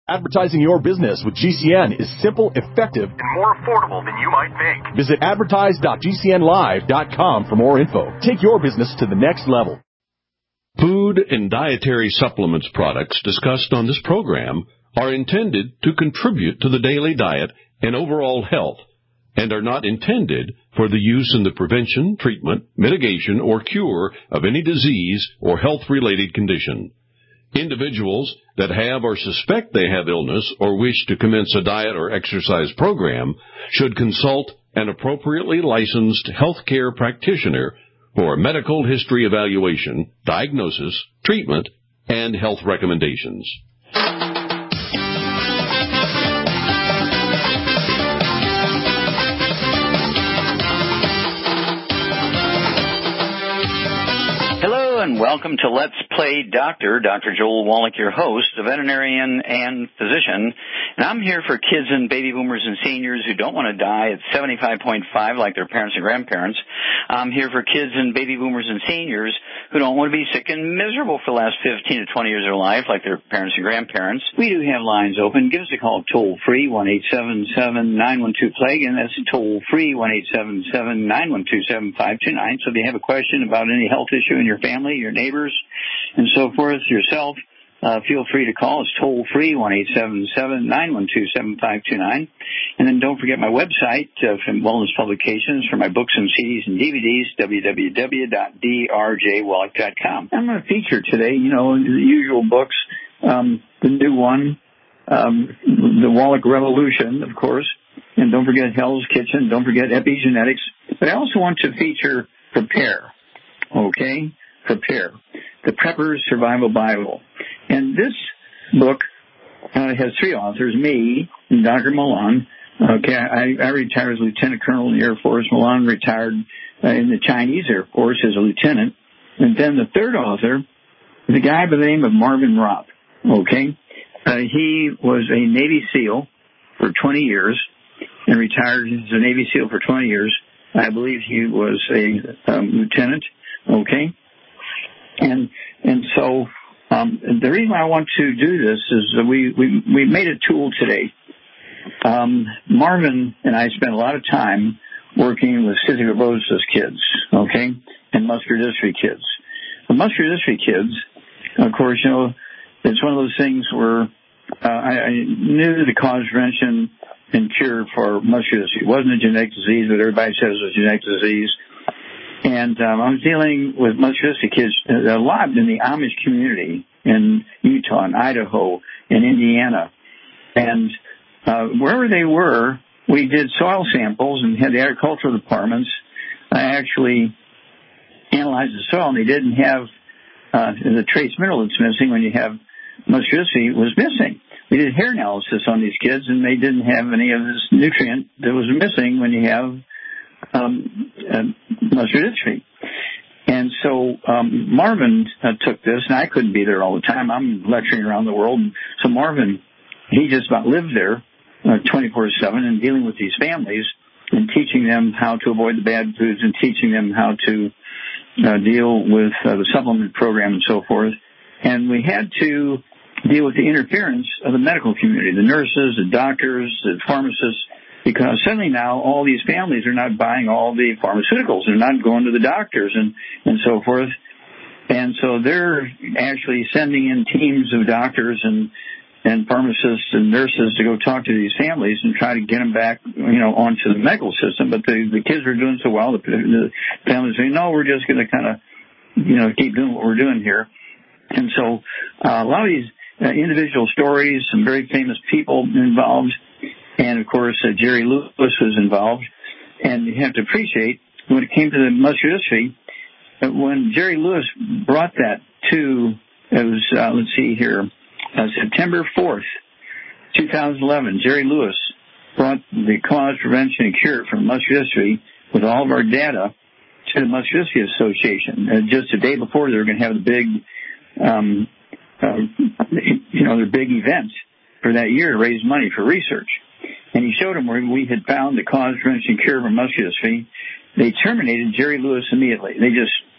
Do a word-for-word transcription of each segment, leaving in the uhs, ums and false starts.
Advertising your business with G C N is simple, effective, and more affordable than you might think. Visit advertise dot g c n live dot com for more info. Take your business to the next level. Food and dietary supplements products discussed on this program are intended to contribute to the daily diet and overall health and are not intended for the use in the prevention, treatment, mitigation, or cure of any disease or health-related condition. Individuals that have or suspect they have illness or wish to commence a diet or exercise program should consult an appropriately licensed healthcare practitioner for a medical history evaluation, diagnosis, treatment, and health recommendations. And welcome to Let's Play Doctor. Doctor Joel Wallach, your host, a veterinarian and physician. And I'm here for kids and baby boomers and seniors who don't want to die at seventy-five point five like their parents and grandparents. I'm here for kids and baby boomers and seniors who don't want to be sick and miserable for the last fifteen to twenty years of their life like their parents and grandparents. We do have lines open. Give us a call toll-free, one eight seven seven, nine one two, plague, and that's toll-free, one eight seven seven, nine one two, seven five two nine. So if you have a question about any health issue in your family, your neighbors, and so forth, yourself, uh, feel free to call. It's toll-free, one eight seven seven, nine one two, seven five two nine. And then don't forget my website uh, from Wellness Publications for my books and C Ds and D V Ds, w w w dot d r j wallach dot com. I'm going to feature today, you know, the usual books, um, the new one, um, the Wallach Revolution, of course, and don't forget Hell's Kitchen, don't forget Epigenetics. But I also want to feature Prepare, okay? Prepare, the Prepper's Survival Bible. And this book uh, has three authors, me and Doctor Milan. Okay, I, I retired as Lieutenant Colonel in the Air Force. Milan retired uh, in the Chinese Air Force as a lieutenant. And then the third author is a guy by the name of Marvin Ropp. Okay, uh, he was a Navy SEAL for twenty years and retired as a Navy SEAL for twenty years. I believe he was a um, lieutenant. Okay. And and so um, the reason I want to do this is that we, we, we made a tool today. Um, Marvin and I spent a lot of time working with cystic fibrosis kids, okay, and muscular dystrophy kids. The muscular dystrophy kids, of course, you know, it's one of those things where uh, I, I knew the cause, prevention, and cure for muscular dystrophy. It wasn't a genetic disease, but everybody says it was a genetic disease. And um, I was dealing with muscular dystrophy kids a lot in the Amish community in Utah and Idaho and Indiana. And uh, wherever they were, we did soil samples and had the agricultural departments I actually analyzed the soil, and they didn't have uh, the trace mineral that's missing when you have muscular dystrophy was missing. We did hair analysis on these kids, and they didn't have any of this nutrient that was missing when you have Um, uh, muscular dystrophy. And so um, Marvin uh, took this, and I couldn't be there all the time. I'm lecturing around the world. So Marvin, he just about lived there uh, twenty-four seven and dealing with these families and teaching them how to avoid the bad foods and teaching them how to uh, deal with uh, the supplement program and so forth. And we had to deal with the interference of the medical community, the nurses, the doctors, the pharmacists, because suddenly now all these families are not buying all the pharmaceuticals. They're not going to the doctors and, and so forth. And so they're actually sending in teams of doctors and, and pharmacists and nurses to go talk to these families and try to get them back, you know, onto the medical system. But the, the kids are doing so well, the, the families say, no, we're just going to kind of, you know, keep doing what we're doing here. And so uh, a lot of these uh, individual stories, some very famous people involved. And, of course, uh, Jerry Lewis was involved. And you have to appreciate, when it came to the muscular dystrophy, uh, when Jerry Lewis brought that to, it was, uh, let's see here, uh, September fourth, two thousand eleven, Jerry Lewis brought the cause, prevention, and cure for muscular dystrophy with all of our data to the Muscular Dystrophy Association. Uh, just a day before, they were going to have the big, um, uh, you know, their big event for that year to raise money for research. And he showed them where we had found the cause, prevention, cure for muscular dystrophy. They terminated Jerry Lewis immediately. They just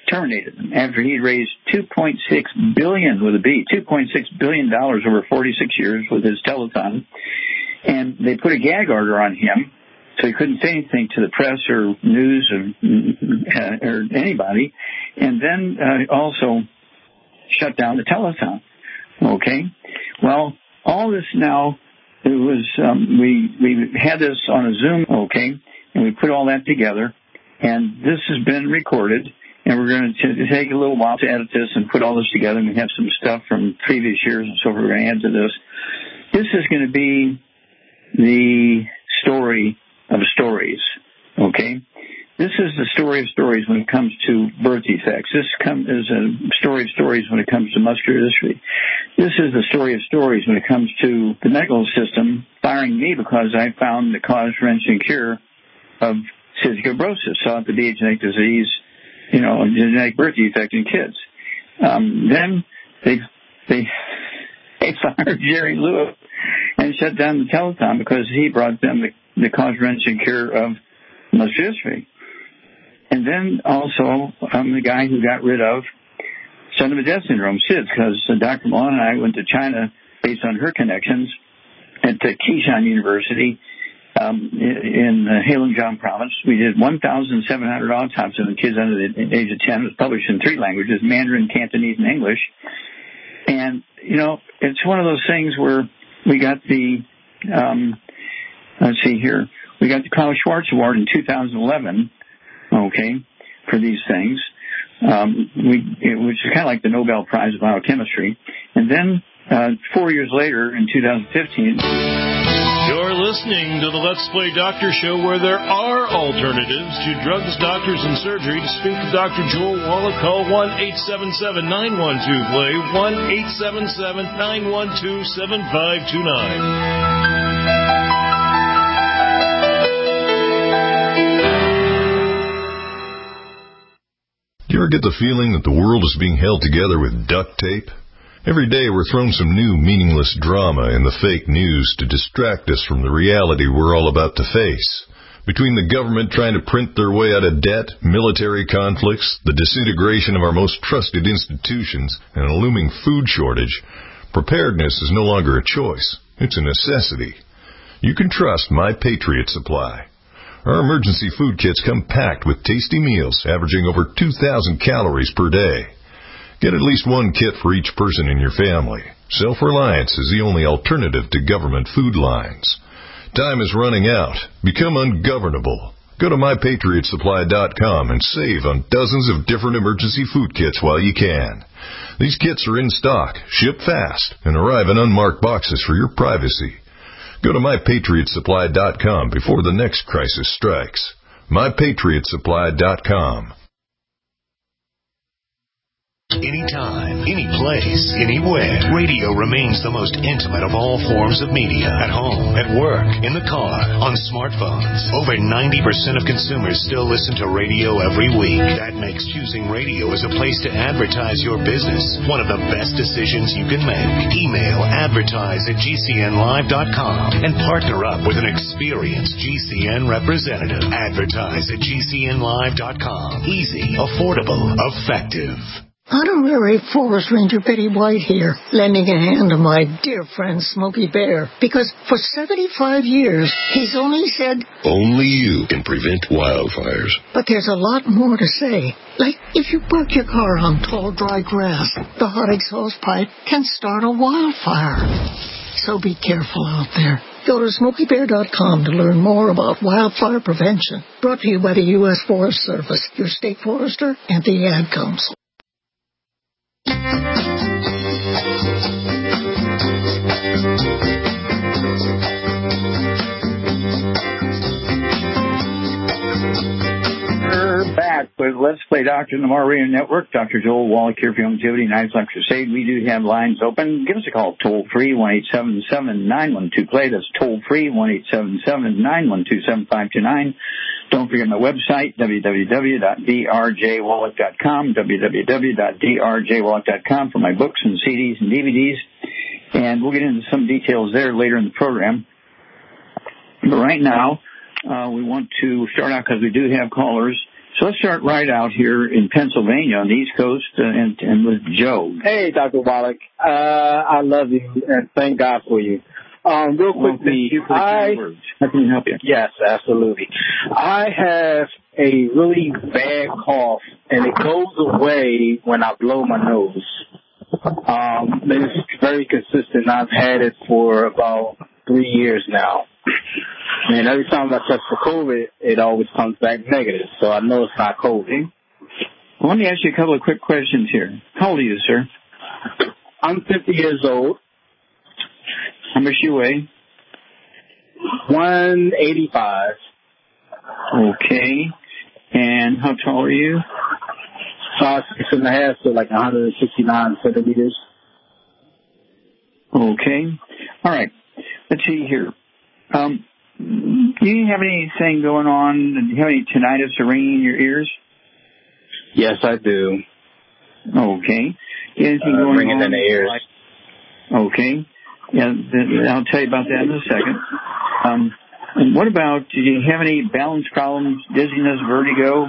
terminated him after he'd raised two point six billion dollars with a B, two point six billion dollars over forty-six years with his telethon. And they put a gag order on him, so he couldn't say anything to the press or news or, uh, or anybody. And then uh, also shut down the telethon. Okay? Well, all this now, it was, um, we, we had this on a Zoom, okay, and we put all that together. And this has been recorded. And we're going to take a little while to edit this and put all this together. And we have some stuff from previous years and so forth we're going to add to this. This is going to be the story of stories, okay? This is the story of stories when it comes to birth defects. This come, is a story of stories when it comes to muscular dystrophy. This is the story of stories when it comes to the medical system firing me because I found the cause, wrenching cure of cystic fibrosis, thought to be a genetic disease, you know, a genetic birth defect in kids. Um, then they they they fired Jerry Lewis and shut down the telethon because he brought them the, the cause, wrenching cure of muscular dystrophy. And then also um, the guy who got rid of Son of a Death syndrome, S I D S, because uh, Doctor Malone and I went to China based on her connections at uh, Keishan University. Um, in uh, Heilongjiang province. We did one thousand seven hundred autopsies on kids under the age of ten. It was published in three languages, Mandarin, Cantonese, and English. And, you know, it's one of those things where we got the, um, let's see here, we got the Klaus Schwarz Award in two thousand eleven, okay, for these things, um, we, it, which is kind of like the Nobel Prize of Biochemistry. And then uh, four years later, in two thousand fifteen... You're listening to the Let's Play Doctor Show, where there are alternatives to drugs, doctors, and surgery. To speak to Doctor Joel Wallach, call one eight seven seven, nine one two, play, one eight seven seven, nine one two, seven five two nine. Do you ever get the feeling that the world is being held together with duct tape? Every day we're thrown some new meaningless drama in the fake news to distract us from the reality we're all about to face. Between the government trying to print their way out of debt, military conflicts, the disintegration of our most trusted institutions, and a looming food shortage, preparedness is no longer a choice. It's a necessity. You can trust My Patriot Supply. Our emergency food kits come packed with tasty meals averaging over two thousand calories per day. Get at least one kit for each person in your family. Self-reliance is the only alternative to government food lines. Time is running out. Become ungovernable. Go to my patriot supply dot com and save on dozens of different emergency food kits while you can. These kits are in stock, ship fast, and arrive in unmarked boxes for your privacy. Go to my patriot supply dot com before the next crisis strikes. my patriot supply dot com. Anytime, any place, anywhere. Radio remains the most intimate of all forms of media. At home, at work, in the car, on smartphones. Over ninety percent of consumers still listen to radio every week. That makes choosing radio as a place to advertise your business one of the best decisions you can make. Email advertise at G C N live dot com and partner up with an experienced G C N representative. Advertise at G C N live dot com. Easy, affordable, effective. Honorary Forest Ranger Betty White here, lending a hand to my dear friend Smokey Bear, because for seventy-five years, he's only said, only you can prevent wildfires. But there's a lot more to say. Like, if you park your car on tall, dry grass, the hot exhaust pipe can start a wildfire. So be careful out there. Go to smokey bear dot com to learn more about wildfire prevention. Brought to you by the U S Forest Service, your state forester, and the Ad Council. We're back with Let's Play Doctor in the More Radio Network. Doctor Joel Wallach here for Longevity Knives Like Crusade. We do have lines open. Give us a call toll free, one eight seven seven, nine one two, play. That's toll free, one eight seven seven, nine one two, seven five two nine. Don't forget my website, w w w dot d r j wallach dot com, w w w dot d r j wallach dot com for my books and C Ds and D V Ds. And we'll get into some details there later in the program. But right now, uh, we want to start out because we do have callers. So let's start right out here in Pennsylvania on the East Coast uh, and, and with Joe. Hey, Doctor Wallach. Uh, I love you and thank God for you. Um, real quickly, well, I, How can I help you? Yes, absolutely. I have a really bad cough, and it goes away when I blow my nose. Um, it's very consistent. I've had it for about three years now. And every time I test for COVID, it always comes back negative. So I know it's not COVID. Well, let me ask you a couple of quick questions here. How old are you, sir? I'm fifty years old. How much do you weigh? one eighty-five. Okay. And how tall are you? Uh, six and a half, so like one hundred sixty-nine centimeters. Okay. All right. Let's see here. Um, do you have anything going on? Do you have any tinnitus or ringing in your ears? Yes, I do. Okay. Anything uh, going ringing on? in the ears. Okay. Yeah, th- I'll tell you about that in a second. Um, and what about, do you have any balance problems, dizziness, vertigo?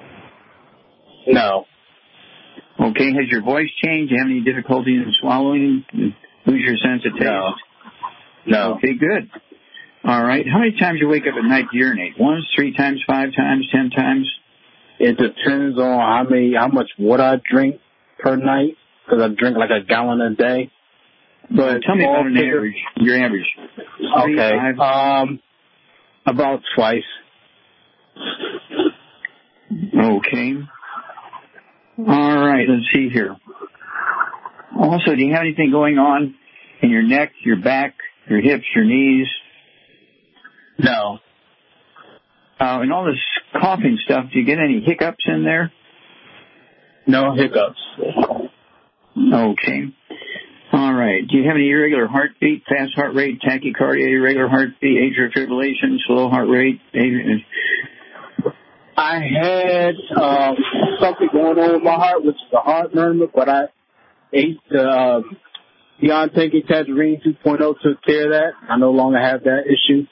No. Okay. Has your voice changed? Do you have any difficulty in swallowing? Lose your sense of taste? No. No. Okay, good. All right. How many times do you wake up at night to urinate? Once, three times, five times, ten times? It depends on how many, how much water I drink per night, because I drink like a gallon a day. But well, tell me about an figure. average. Your average. Three, okay. Five. Um, about twice. Okay. All right. Let's see here. Also, do you have anything going on in your neck, your back, your hips, your knees? No. Uh, and all this coughing stuff, do you get any hiccups in there? No hiccups. Okay. All right. Do you have any irregular heartbeat, fast heart rate, tachycardia, irregular heartbeat, atrial fibrillation, slow heart rate? I had um, something going on with my heart, which is a heart murmur, but I ate the uh, Deontanke Tangerine two point oh, took care of that. I no longer have that issue.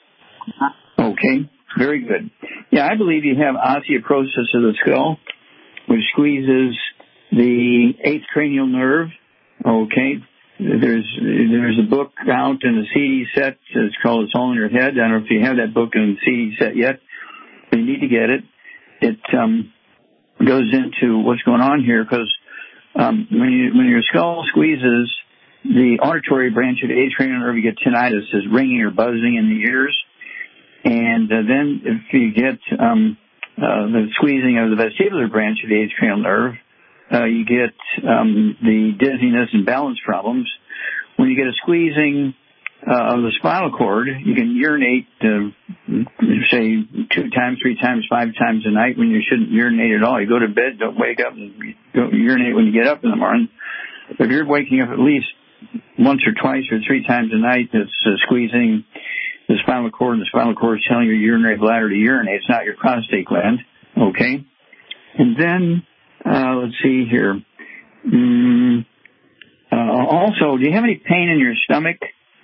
Okay. Very good. Yeah, I believe you have osteoporosis of the skull, which squeezes the eighth cranial nerve. Okay. There's there's a book out in the C D set. It's called It's All in Your Head. I don't know if you have that book in the C D set yet, but you need to get it. It um, goes into what's going on here because um, when you when your skull squeezes the auditory branch of the eighth cranial nerve, you get tinnitus, is ringing or buzzing in the ears. And uh, then if you get um, uh, the squeezing of the vestibular branch of the eighth cranial nerve, uh, you get um, the dizziness and balance problems. When you get a squeezing uh, of the spinal cord, you can urinate, uh, say, two times, three times, five times a night when you shouldn't urinate at all. You go to bed, don't wake up and go urinate when you get up in the morning. If you're waking up at least once or twice or three times a night, that's uh, squeezing the spinal cord, and the spinal cord is telling your urinary bladder to urinate. It's not your prostate gland. Okay? And then, uh, let's see here. Mm, uh, also, do you have any pain in your stomach?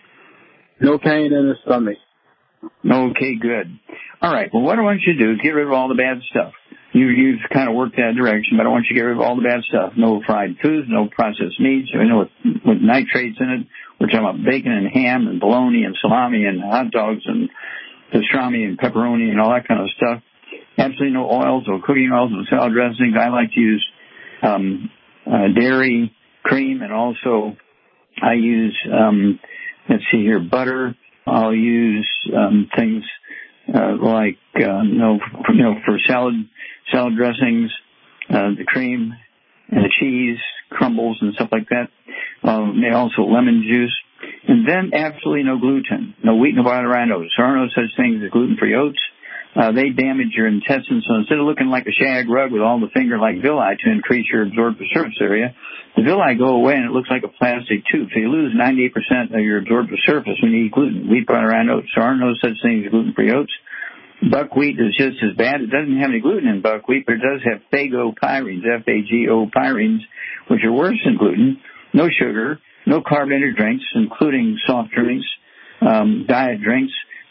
No pain in the stomach. Okay, good. All right. Well, what I want you to do is get rid of all the bad stuff. You, you've kind of worked that direction, but I want you to get rid of all the bad stuff. No fried foods, no processed meats, you know, with, with nitrates in it. We're talking about bacon and ham and bologna and salami and hot dogs and pastrami and pepperoni and all that kind of stuff. Absolutely no oils or cooking oils or salad dressings. I like to use um, uh, dairy, cream, and also I use, um, let's see here, butter. I'll use um, things uh, like, uh, you know, for, you know, for salad salad dressings, uh, the cream and the cheese, crumbles and stuff like that. Um, and also lemon juice. And then absolutely no gluten, no wheat, no barley, rye, oats. There are no such things as gluten-free oats. Uh, they damage your intestines. So instead of looking like a shag rug with all the finger-like villi to increase your absorptive surface area, the villi go away and it looks like a plastic tube. So you lose ninety-eight percent of your absorptive surface when you eat gluten. Wheat, barley, rye, oats. There are no such things as gluten-free oats. Buckwheat is just as bad. It doesn't have any gluten in buckwheat, but it does have phagopyrines, F A G O pyrines, which are worse than gluten. No sugar, no carbonated drinks, including soft drinks, um, diet drinks,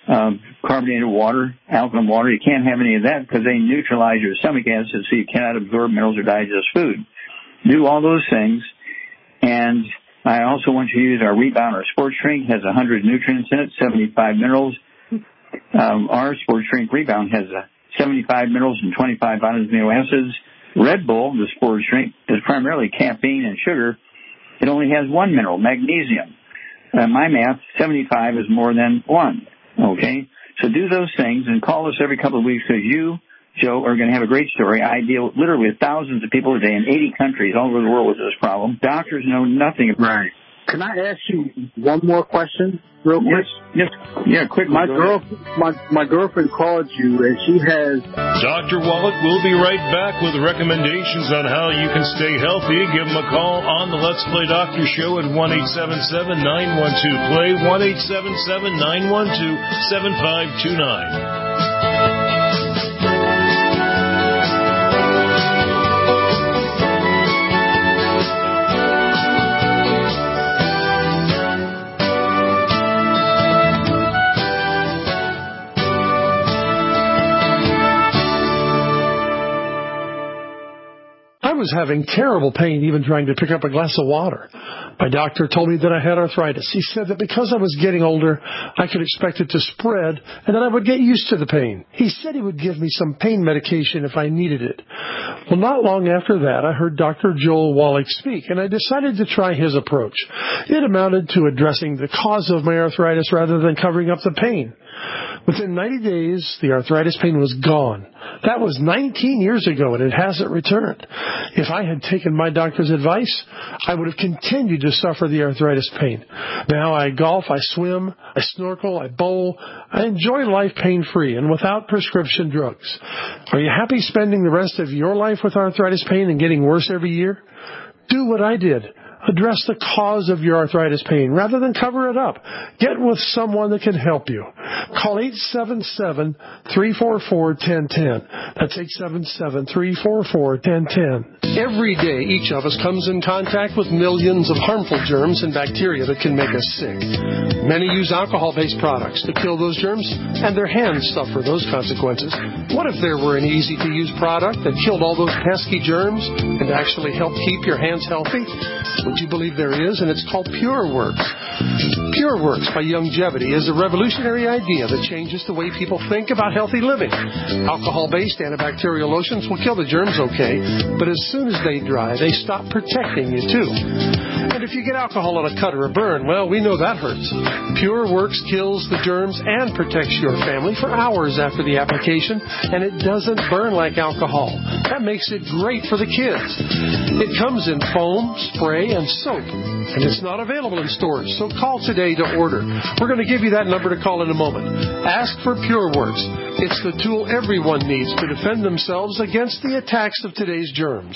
um, carbonated water, alkaline water. You can't have any of that because they neutralize your stomach acid, so you cannot absorb minerals or digest food. Do all those things. And I also want you to use our Rebound or Sports Drink. It has one hundred nutrients in it, seventy-five minerals. Um, our Sports Drink Rebound has uh, seventy-five minerals and twenty-five amino acids. Red Bull, the Sports Drink, is primarily caffeine and sugar. It only has one mineral, magnesium. Uh, my math, seventy-five is more than one. Okay? So do those things and call us every couple of weeks because you, Joe, are going to have a great story. I deal literally with thousands of people a day in eighty countries all over the world with this problem. Doctors know nothing about it. Right. Can I ask you one more question real quick? Yes, yes. Yeah, quick. My girl, my, my girlfriend called you, and she has... Doctor Wallach will be right back with recommendations on how you can stay healthy. Give him a call on the Let's Play Doctor Show at one eight seven seven, nine one two, play, one eight seven seven, nine one two, seven five two nine. I was having terrible pain even trying to pick up a glass of water. My doctor told me that I had arthritis. He said that because I was getting older, I could expect it to spread and that I would get used to the pain. He said he would give me some pain medication if I needed it. Well, not long after that, I heard Doctor Joel Wallach speak, and I decided to try his approach. It amounted to addressing the cause of my arthritis rather than covering up the pain. Within ninety days, the arthritis pain was gone. That was nineteen years ago, and it hasn't returned. If I had taken my doctor's advice, I would have continued to suffer the arthritis pain. Now I golf, I swim, I snorkel, I bowl. I enjoy life pain-free and without prescription drugs. Are you happy spending the rest of your life with arthritis pain and getting worse every year? Do what I did. Address the cause of your arthritis pain rather than cover it up. Get with someone that can help you. Call eight seven seven, three four four, one zero one zero. That's eight seven seven, three four four, one zero one zero. Every day, each of us comes in contact with millions of harmful germs and bacteria that can make us sick. Many use alcohol-based products to kill those germs, and their hands suffer those consequences. What if there were an easy-to-use product that killed all those pesky germs and actually helped keep your hands healthy? Would you believe there is? And it's called PureWorks. PureWorks by Youngevity is a revolutionary idea that changes the way people think about healthy living. Alcohol-based antibacterial lotions will kill the germs okay, but as soon as they dry, they stop protecting you too. And if you get alcohol on a cut or a burn, well, we know that hurts. PureWorks kills the germs and protects your family for hours after the application, and it doesn't burn like alcohol. That makes it great for the kids. It comes in foam, spray, and soap, and it's not available in stores, so call today to order. We're going to give you that number to call in a moment. Ask for PureWorks. It's the tool everyone needs to defend themselves against the attacks of today's germs.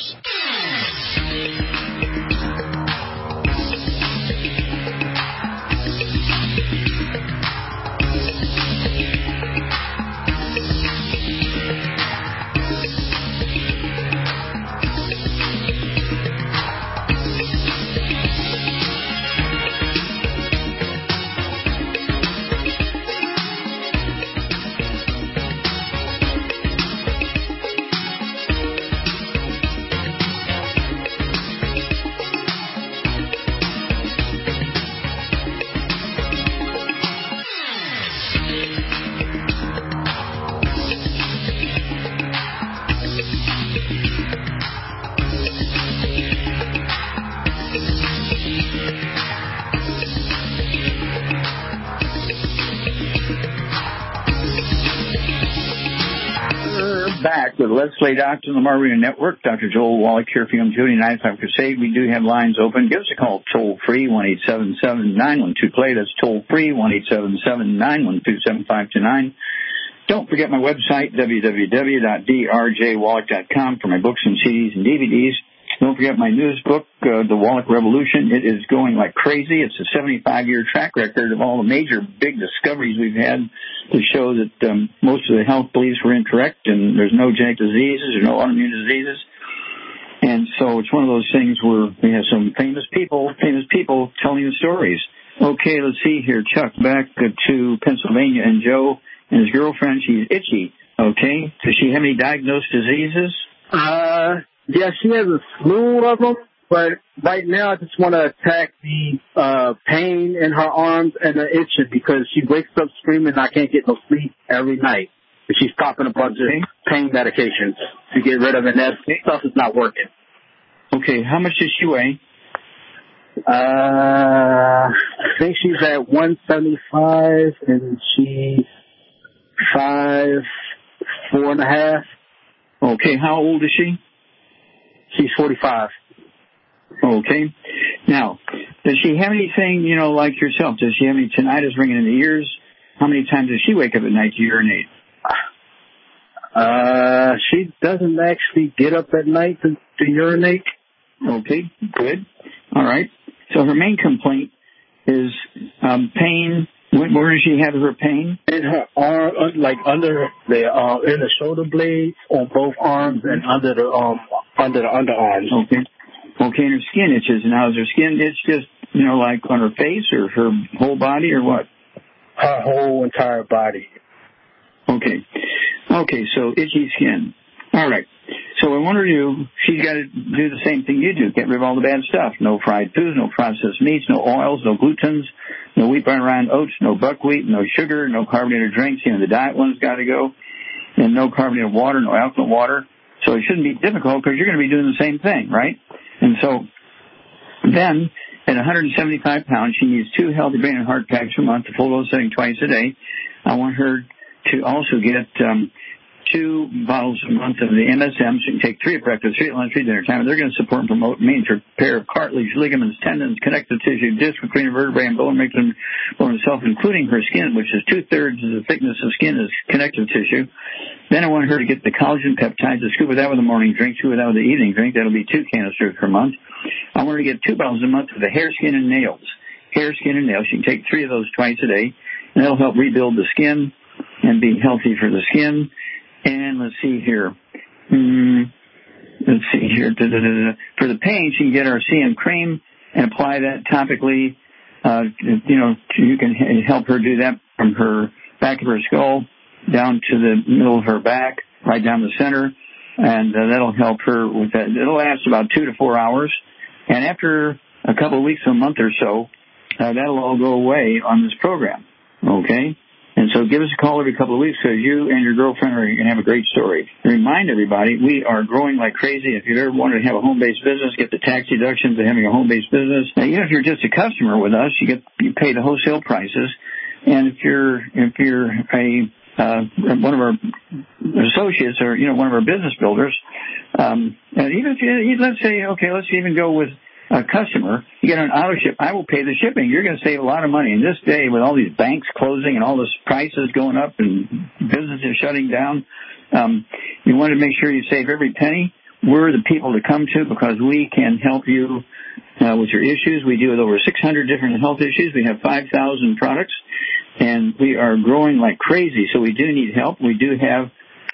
Back with Let's Play Doctor on the Marina Network. Doctor Joel Wallach here for Young Judy Nighttime Crusade. We do have lines open. Give us a call toll free, one eight seven seven, nine one two, play. That's toll free, one eight seven seven, nine one two, seven five two nine. Don't forget my website, w w w dot d r j wallach dot com, for my books and C Ds and D V Ds. Don't forget my newest book, uh, The Wallach Revolution. It is going like crazy. It's a seventy-five year track record of all the major big discoveries we've had to show that um, most of the health beliefs were incorrect and there's no genetic diseases or no autoimmune diseases. And so it's one of those things where we have some famous people, famous people telling the stories. Okay, let's see here. Chuck, back to Pennsylvania, and Joe and his girlfriend, she's itchy. Okay, does she have any diagnosed diseases? Uh, yeah, she has a slew of them, but right now I just want to attack the uh pain in her arms and the itching because she wakes up screaming, I can't get no sleep every night. And she's popping a bunch okay. of pain medications to get rid of it, and that stuff is not working. Okay, how much does she weigh? Uh, I think she's at one seventy-five, and she's five, four and a half. Okay, how old is she? She's forty-five. Okay. Now, does she have anything, you know, like yourself? Does she have any tinnitus ringing in the ears? How many times does she wake up at night to urinate? Uh, she doesn't actually get up at night to, to urinate. Okay, good. All right. So her main complaint is um, pain. Where does she have her pain? In her arm, like under the uh, in the shoulder blades on both arms and under the um under the underarms. Okay. Okay, and her skin itches. Now, is her skin itch just, you know, like on her face or her whole body or what? Her whole entire body. Okay. Okay, so itchy skin. All right. So I want her to do, she's got to do the same thing you do. Get rid of all the bad stuff. No fried foods, no processed meats, no oils, no glutens, no wheat, bran, rye, oats, no buckwheat, no sugar, no carbonated drinks. You know, the diet one's got to go. And no carbonated water, no alkaline water. So it shouldn't be difficult because you're going to be doing the same thing, right? And so then at one hundred seventy-five pounds, she needs two healthy brain and heart packs a month, a full dose setting twice a day. I want her to also get um, two bottles a month of the M S M. She can take three at breakfast, three at lunch, three at dinner time. They're going to support and promote means repair of cartilage, ligaments, tendons, connective tissue, disc, cranial vertebrae, and bone, making bone itself, including her skin, which is two-thirds of the thickness of skin is connective tissue. Then I want her to get the collagen peptides, a scoop of that with a morning drink, two of that with the evening drink. That'll be two canisters per month. I want her to get two bottles a month of the hair, skin, and nails. Hair, skin, and nails. She can take three of those twice a day, and that'll help rebuild the skin and be healthy for the skin. And let's see here. Mm, let's see here. Da, da, da, da. For the pain, she can get our C M cream and apply that topically. Uh, you know, you can help her do that from her back of her skull down to the middle of her back, right down the center. And uh, that'll help her with that. It'll last about two to four hours. And after a couple of weeks, a month or so, uh, that'll all go away on this program. Okay? And so give us a call every couple of weeks because you and your girlfriend are going to have a great story. Remind everybody, we are growing like crazy. If you've ever wanted to have a home-based business, get the tax deductions of having a home-based business. Now, even if you're just a customer with us, you get you pay the wholesale prices. And if you're if you're a uh, one of our associates or you know one of our business builders, um, and even if you let's say okay, let's even go with a customer, you get an auto ship, I will pay the shipping. You're going to save a lot of money. In this day, with all these banks closing and all this prices going up and businesses shutting down, um, you want to make sure you save every penny. We're the people to come to because we can help you uh, with your issues. We deal with over six hundred different health issues. We have five thousand products, and we are growing like crazy. So we do need help. We do have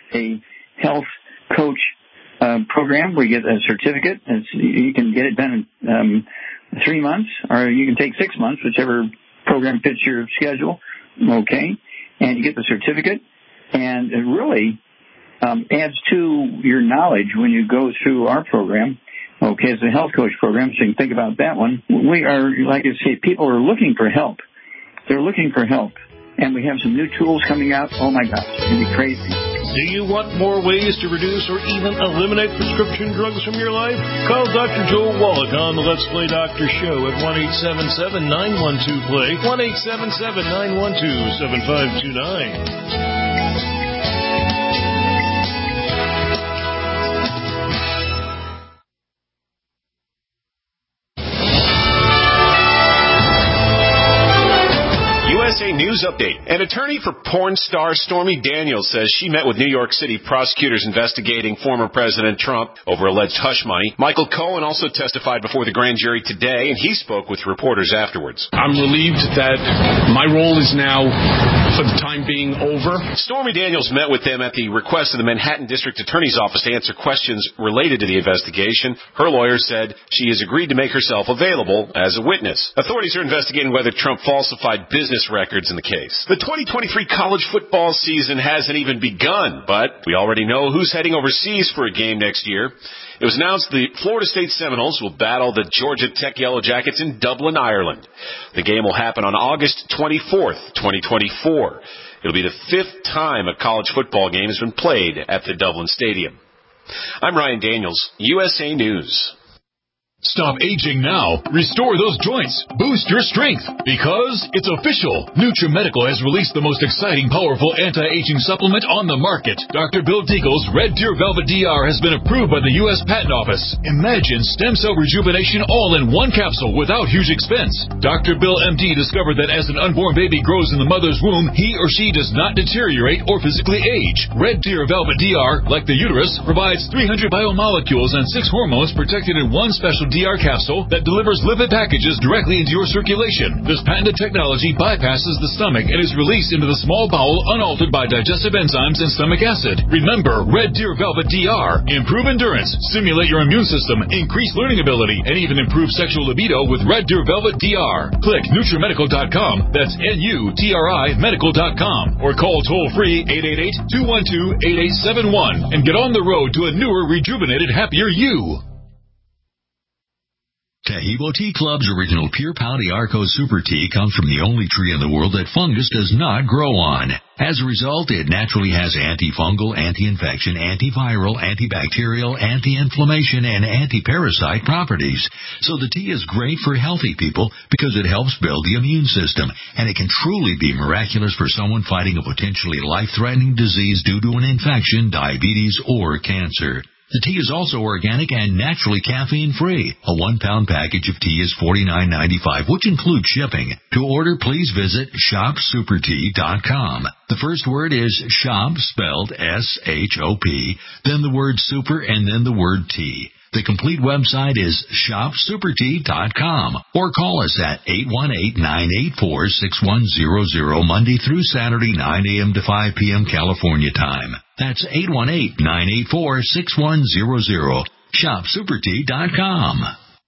a health coach Uh, program. We get a certificate. It's, you can get it done in um, three months, or you can take six months, whichever program fits your schedule. Okay, and you get the certificate, and it really um, adds to your knowledge when you go through our program. Okay, it's a health coach program, so you can think about that one. We are, like I say, people are looking for help. They're looking for help, and we have some new tools coming out. Oh my gosh, it's gonna be crazy. Do you want more ways to reduce or even eliminate prescription drugs from your life? Call Doctor Joel Wallach on the Let's Play Doctor Show at one eight seven seven, nine one two, play, one eight seven seven, nine one two, seven five two nine. U S A News Update. An attorney for porn star Stormy Daniels says she met with New York City prosecutors investigating former President Trump over alleged hush money. Michael Cohen also testified before the grand jury today, and he spoke with reporters afterwards. I'm relieved that my role is now for the time being over? Stormy Daniels met with them at the request of the Manhattan District Attorney's Office to answer questions related to the investigation. Her lawyer said she has agreed to make herself available as a witness. Authorities are investigating whether Trump falsified business records in the case. The twenty twenty-three college football season hasn't even begun, but we already know who's heading overseas for a game next year. It was announced the Florida State Seminoles will battle the Georgia Tech Yellow Jackets in Dublin, Ireland. The game will happen on August twenty-fourth, twenty twenty-four. It'll be the fifth time a college football game has been played at the Dublin Stadium. I'm Ryan Daniels, U S A News. Stop aging now. Restore those joints. Boost your strength. Because it's official. NutriMedical has released the most exciting, powerful anti-aging supplement on the market. Doctor Bill Deagle's Red Deer Velvet D R has been approved by the U S Patent Office. Imagine stem cell rejuvenation all in one capsule without huge expense. Doctor Bill M D discovered that as an unborn baby grows in the mother's womb, he or she does not deteriorate or physically age. Red Deer Velvet D R, like the uterus, provides three hundred biomolecules and six hormones protected in one special D R capsule that delivers lipid packages directly into your circulation. This patented technology bypasses the stomach and is released into the small bowel unaltered by digestive enzymes and stomach acid. Remember, Red Deer Velvet D R. Improve endurance, stimulate your immune system, increase learning ability, and even improve sexual libido with Red Deer Velvet D R. Click NutriMedical dot com, that's N U T R I medical dot com, or call toll-free eight eight eight, two one two, eight eight seven one and get on the road to a newer, rejuvenated, happier you. Taheebo Tea Club's original Pure Pau d'Arco Super Tea comes from the only tree in the world that fungus does not grow on. As a result, it naturally has antifungal, anti-infection, antiviral, antibacterial, anti-inflammation, and anti-parasite properties. So the tea is great for healthy people because it helps build the immune system, and it can truly be miraculous for someone fighting a potentially life-threatening disease due to an infection, diabetes, or cancer. The tea is also organic and naturally caffeine-free. A one-pound package of tea is forty-nine ninety-five, which includes shipping. To order, please visit shop super tea dot com. The first word is shop, spelled S H O P, then the word super, and then the word tea. The complete website is shop super tea dot com, or call us at eight one eight, nine eight four, six one zero zero Monday through Saturday, nine a.m. to five p.m. California time. That's eight one eight, nine eight four, six one zero zero. shop super tea dot com.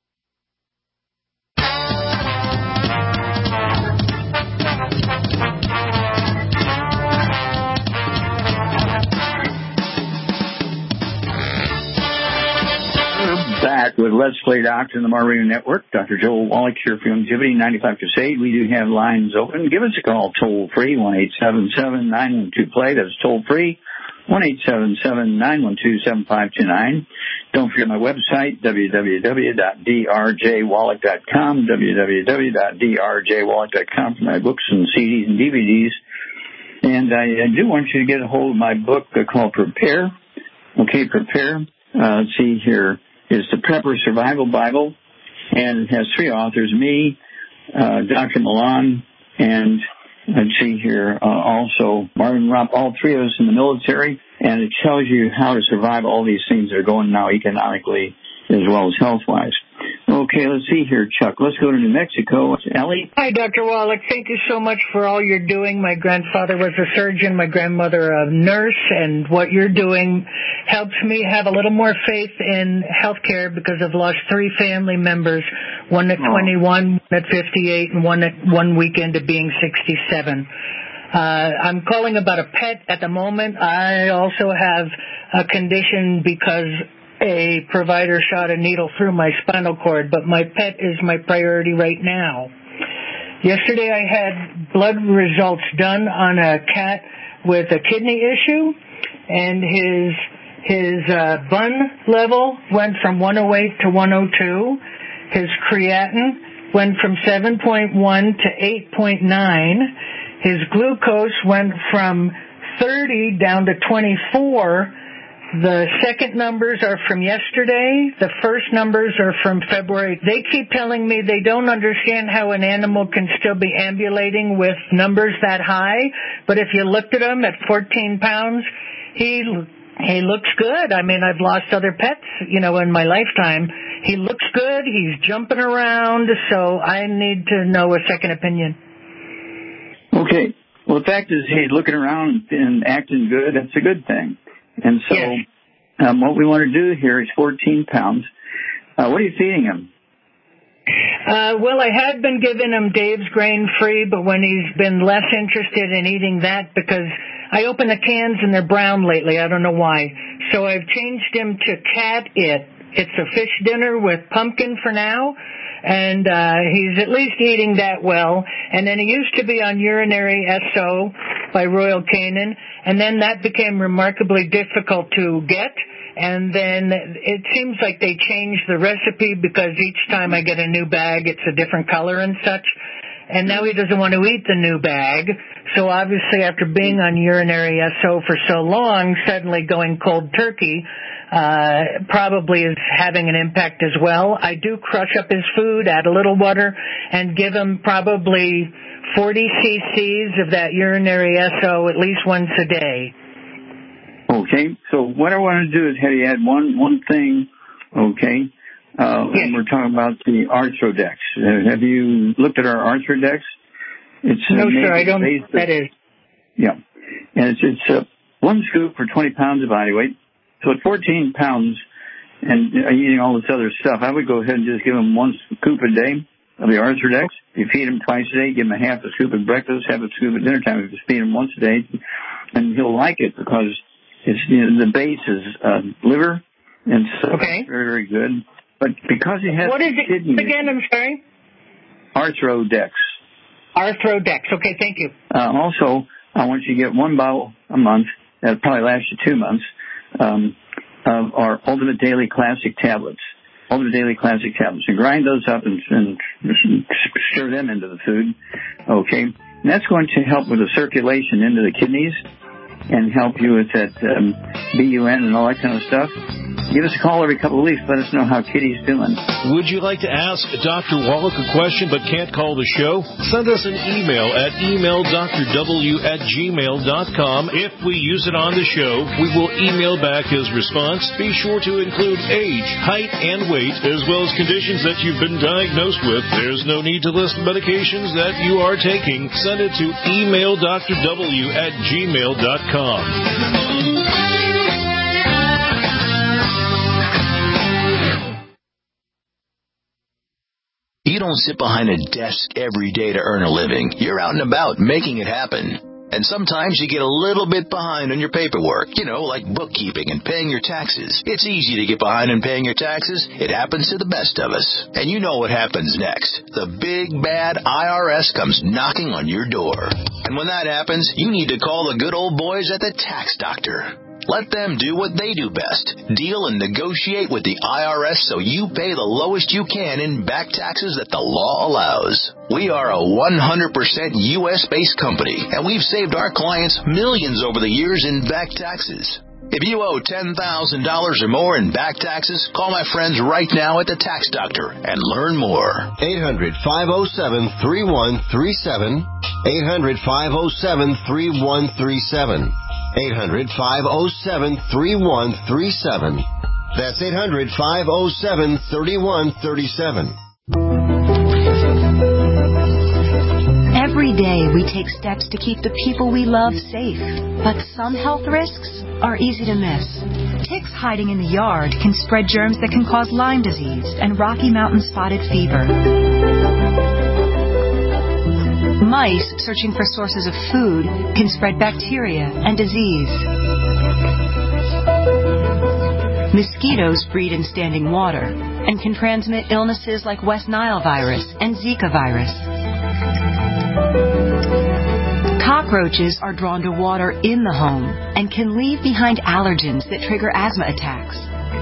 Back with Let's Play Doctor in the Mar Radio Network. Doctor Joel Wallach here for Longevity ninety-five Crusade. We do have lines open. Give us a call toll free, one eight seven seven, nine one two, play. That's toll free, one eight seven seven, nine one two, seven five two nine. Don't forget my website, w w w dot d r j wallach dot com, w w w dot d r j wallach dot com for my books and C Ds and D V Ds. And I, I do want you to get a hold of my book uh, called Prepare. Okay, Prepare. Uh, let's see here. Is the Prepper Survival Bible, and it has three authors, me, uh, Doctor Milan, and let's see here, uh, also Marvin Rupp, all three of us in the military, and it tells you how to survive all these things that are going now economically as well as health-wise. Okay, let's see here, Chuck. Let's go to New Mexico. It's Ellie. Hi, Doctor Wallach. Thank you so much for all you're doing. My grandfather was a surgeon, my grandmother a nurse, and what you're doing helps me have a little more faith in healthcare because I've lost three family members, one at oh. twenty-one, one at fifty-eight, and one at one weekend of being sixty-seven. Uh, I'm calling about a pet at the moment. I also have a condition because a provider shot a needle through my spinal cord, but my pet is my priority right now. Yesterday I had blood results done on a cat with a kidney issue, and his his uh, bun level went from one oh eight to one oh two. His creatinine went from seven point one to eight point nine. His glucose went from thirty down to twenty-four. The second numbers are from yesterday. The first numbers are from February. They keep telling me they don't understand how an animal can still be ambulating with numbers that high. But if you looked at him at fourteen pounds, he he looks good. I mean, I've lost other pets, you know, in my lifetime. He looks good. He's jumping around. So I need to know a second opinion. Okay. Well, the fact is he's looking around and acting good. That's a good thing. And so yes. um, what we want to do here is fourteen pounds. Uh, what are you feeding him? Uh, well, I had been giving him Dave's grain-free, but when he's been less interested in eating that, because I open the cans and they're brown lately, I don't know why. So I've changed him to Cat It. It's a fish dinner with pumpkin for now, and uh, he's at least eating that well. And then he used to be on Urinary S O by Royal Canin, and then that became remarkably difficult to get. And then it seems like they changed the recipe because each time I get a new bag, it's a different color and such. And now he doesn't want to eat the new bag. So obviously after being on Urinary S O for so long, suddenly going cold turkey uh probably is having an impact as well. I do crush up his food, add a little water, and give him probably forty cc's of that Urinary S O at least once a day. Okay, so what I want to do is have you add one one thing, okay? Uh, yes. And we're talking about the Arthrodex. Uh, have you looked at our Arthrodex? It's no, uh, sir, I don't know what that is. Yeah, and it's, it's uh, one scoop for twenty pounds of body weight. So at fourteen pounds and uh, eating all this other stuff, I would go ahead and just give him one scoop a day of the Arthrodex. You feed him twice a day, give him a half a scoop at breakfast, half a scoop at dinner time. You just feed him once a day, and he'll like it because it's, you know, the base is uh, liver, and so okay. It's very, very good. But because he has what is it kidney again? I'm sorry. Arthrodex. Arthrodex. Okay, thank you. Uh, also, I want you to get one bottle a month. That'll probably last you two months. Um, of our Ultimate Daily Classic tablets. Ultimate Daily Classic tablets. And grind those up and, and stir them into the food. Okay. And that's going to help with the circulation into the kidneys and help you with that um, B U N and all that kind of stuff. Give us a call every couple of weeks. Let us know how Kitty's doing. Would you like to ask Doctor Wallach a question but can't call the show? Send us an email at email d r w at gmail dot com. If we use it on the show, we will email back his response. Be sure to include age, height, and weight, as well as conditions that you've been diagnosed with. There's no need to list medications that you are taking. Send it to email d r w at gmail dot com. You don't sit behind a desk every day to earn a living. You're out and about making it happen. And sometimes you get a little bit behind on your paperwork, you know, like bookkeeping and paying your taxes. It's easy to get behind on paying your taxes. It happens to the best of us. And you know what happens next. The big, bad I R S comes knocking on your door. And when that happens, you need to call the good old boys at the Tax Doctor. Let them do what they do best. Deal and negotiate with the I R S so you pay the lowest you can in back taxes that the law allows. We are a one hundred percent U S-based company, and we've saved our clients millions over the years in back taxes. If you owe ten thousand dollars or more in back taxes, call my friends right now at the Tax Doctor and learn more. eight hundred, five oh seven, three one three seven. eight hundred, five oh seven, three one three seven. eight hundred, five oh seven, three one three seven. That's eight hundred, five oh seven, three one three seven. Every day we take steps to keep the people we love safe, but some health risks are easy to miss. Ticks hiding in the yard can spread germs that can cause Lyme disease and Rocky Mountain spotted fever. Mice searching for sources of food can spread bacteria and disease. Mosquitoes breed in standing water and can transmit illnesses like West Nile virus and Zika virus. Cockroaches are drawn to water in the home and can leave behind allergens that trigger asthma attacks.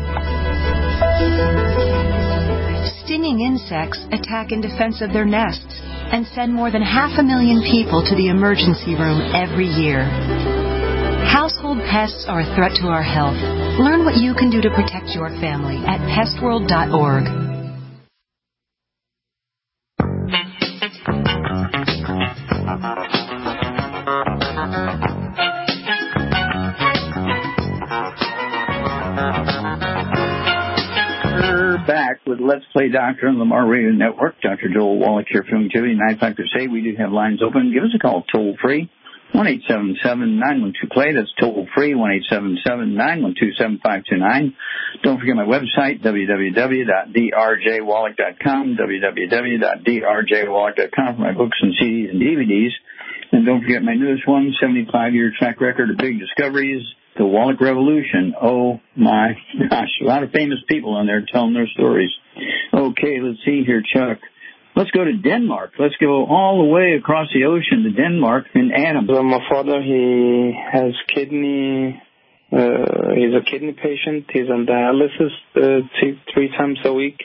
Stinging insects attack in defense of their nests and send more than half a million people to the emergency room every year. Household pests are a threat to our health. Learn what you can do to protect your family at pest world dot org. We're back with Let's Play Doctor on the Lamar Radio Network. Doctor Joel Wallach here from Activity nine five two eight. We do have lines open. Give us a call toll free, one eight seven seven, nine one two, play. That's toll free, one eight seven seven, nine one two, seven five two nine. Don't forget my website, w w w dot d r j wallach dot com, w w w dot d r j wallach dot com for my books and C Ds and D V Ds. And don't forget my newest one, seventy-five year track record of big discoveries, The Wallach Revolution. Oh, my gosh, a lot of famous people on there telling their stories. Okay, let's see here, Chuck. Let's go to Denmark. Let's go all the way across the ocean to Denmark and Adam. So my father, he has kidney, uh, he's a kidney patient. He's on dialysis uh, two, three times a week.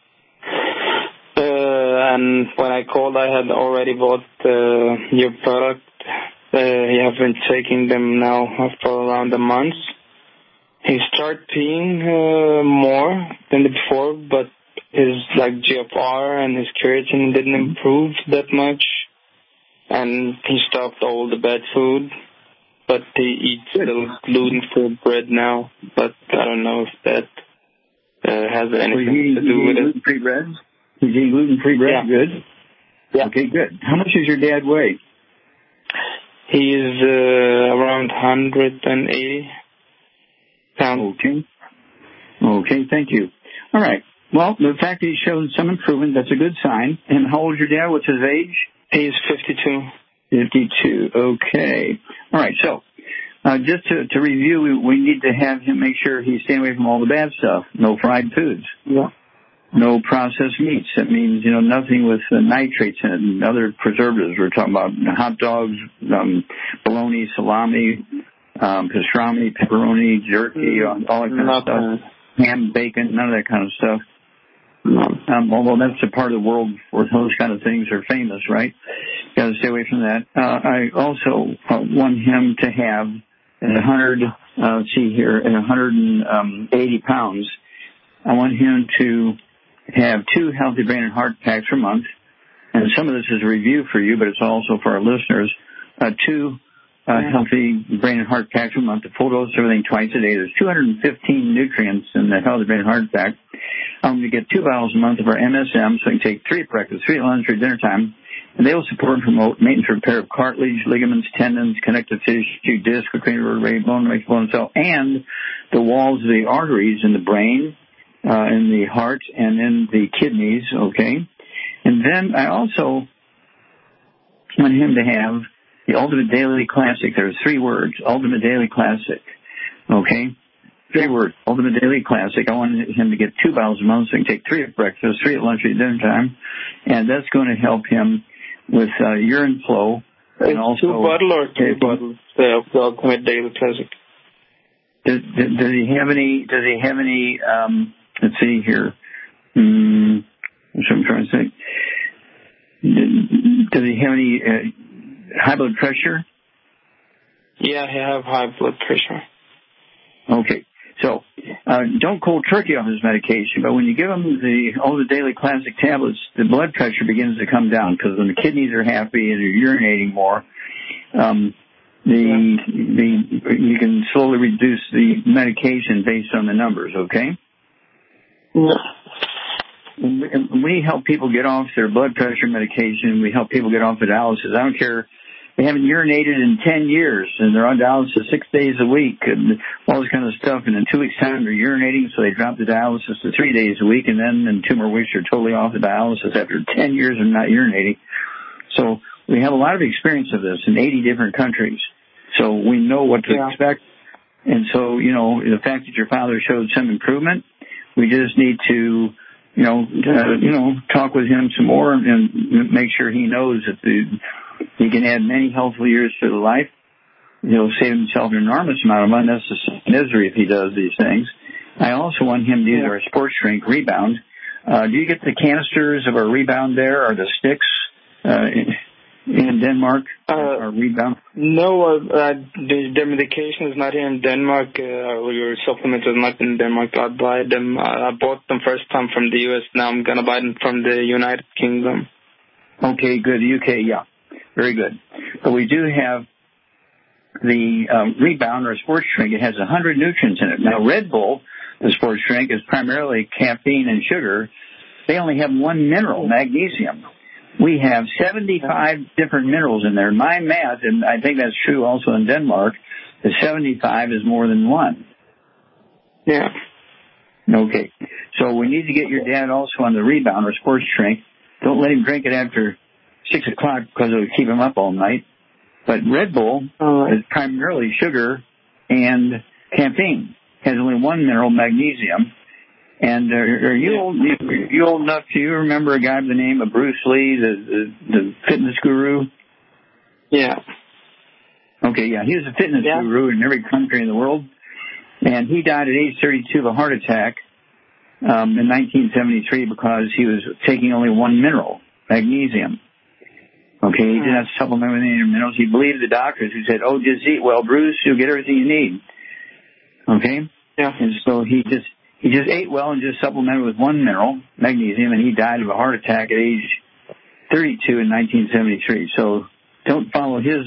Uh, and when I called, I had already bought uh, your product. Uh, I have been taking them now for around a month. He started peeing uh, more than before, but his like G F R and his creatine didn't improve that much, and he stopped all the bad food, but he eats the gluten-free bread now. But I don't know if that uh, has anything so he, to do with it. Gluten-free bread? He's eating gluten-free bread. Yeah. Good. Yeah. Okay, good. How much does your dad weigh? He is uh, around one hundred eighty pounds. Okay. Okay. Thank you. All right. Well, the fact that he's shown some improvement, that's a good sign. And how old is your dad? What's his age? He's fifty-two. fifty-two. Okay. All right. So, uh, just to, to review, we, we need to have him make sure he's staying away from all the bad stuff. No fried foods. Yeah. No processed meats. That means, you know, nothing with uh, nitrates in it and other preservatives. We're talking about hot dogs, um, bologna, salami, um, pastrami, pepperoni, jerky, all, all that kind of stuff. Ham, bacon, none of that kind of stuff. Um, although that's a part of the world where those kind of things are famous, right? Got to stay away from that. Uh, I also uh, want him to have at one hundred. Uh, let's see here, at one hundred eighty pounds. I want him to have two healthy brain and heart packs per month. And some of this is a review for you, but it's also for our listeners. Uh, two uh, healthy brain and heart packs per month. A full dose of everything twice a day. There's two hundred fifteen nutrients in the healthy brain and heart pack. I'm going to get two bottles a month of our M S M, so I can take three at breakfast, three at lunch, three at dinner time. And they will support and promote maintenance and repair of cartilage, ligaments, tendons, connective tissue, disc, cranial vertebrae, bone, makes bone cell, and the walls of the arteries in the brain, uh, in the heart, and in the kidneys, okay? And then I also want him to have the Ultimate Daily Classic. There's three words, Ultimate Daily Classic, okay? Three words, Ultimate Daily Classic. I want him to get two bottles a month, so he can take three at breakfast, three at lunch, three at dinner time, and that's going to help him with uh, urine flow. And it's also, two bottles or two bottles of the Ultimate Daily Classic. Does, does he have any? Does he have any? Um, let's see here. Mm, that's what I'm trying to say. Does he have any uh, high blood pressure? Yeah, I have high blood pressure. Okay. So, uh, don't cold turkey off his medication, but when you give him the all the Daily Classic tablets, the blood pressure begins to come down because when the kidneys are happy and you're urinating more, um, the the you can slowly reduce the medication based on the numbers. Okay. Yeah. And we help people get off their blood pressure medication. We help people get off the dialysis. I don't care. They haven't urinated in ten years, and they're on dialysis six days a week, and all this kind of stuff. And in two weeks' time, they're urinating, so they drop the dialysis to three days a week, and then in two more weeks, they're totally off the dialysis after ten years of not urinating. So we have a lot of experience of this in eighty different countries, so we know what to yeah. expect. And so, you know, the fact that your father showed some improvement, we just need to, you know, uh, you know, talk with him some more and make sure he knows that the he can add many healthful years to the life. He'll save himself an enormous amount of unnecessary misery if he does these things. I also want him to use our sports drink, Rebound. Uh, do you get the canisters of our Rebound there, or the sticks uh, in, in Denmark? Uh, our Rebound? No, uh, uh, the, the medication is not here in Denmark. Uh, your supplements are not in Denmark. I buy them. Uh, I bought them first time from the U S. Now I'm gonna buy them from the United Kingdom. Okay, good. U K, yeah. Very good. But we do have the um, Rebound or sports drink. It has one hundred nutrients in it. Now, Red Bull, the sports drink, is primarily caffeine and sugar. They only have one mineral, magnesium. we have seventy-five different minerals in there. My math, and I think that's true also in Denmark, the seventy-five is more than one. Yeah. Okay. So we need to get your dad also on the Rebound or sports drink. Don't let him drink it after six o'clock because it'll keep him up all night. But Red Bull right. is primarily sugar and caffeine. Has only one mineral, magnesium. And are, are you, old, are you old enough? Do you remember a guy by the name of Bruce Lee, the, the, the fitness guru? Yeah. Okay, yeah. He was a fitness yeah. guru in every country in the world. And he died at age thirty-two of a heart attack um, in nineteen seventy-three because he was taking only one mineral, magnesium. Okay, he did not supplement with any minerals. He believed the doctors who said, oh, just eat well, Bruce, you'll get everything you need. Okay? Yeah. And so he just he just ate well and just supplemented with one mineral, magnesium, and he died of a heart attack at age thirty-two in nineteen seventy-three. So don't follow his